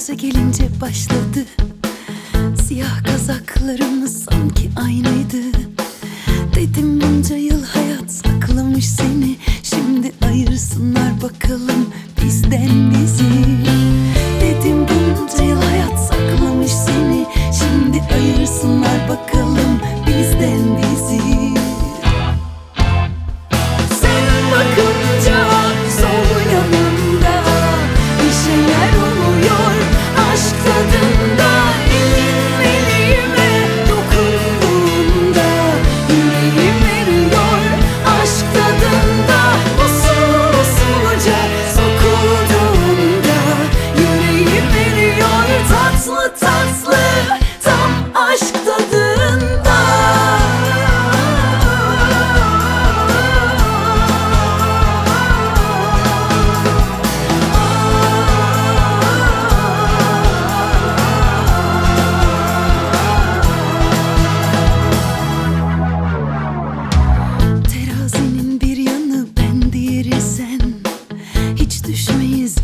Gaza gelince başladı. Siyah kazaklarımız sanki aynıydı. Dedim bunca yıl hayat saklamış seni, şimdi ayırsınlar bakalım bizden bizi. Dedim bunca yıl hayat saklamış seni, şimdi ayırsınlar bakalım bizden bizi. Sen bakınca sol yanımda bir şeyler oluyor, aşk tadında. Elin elime dokunduğunda yüreğim eriyor, aşk tadında. Usul usulca sokulduğunda yüreğim eriyor, tatlı tatlı tam aşk tadında. Terazinin bir yanı ben, diğeri sen. Hiç düşmeyiz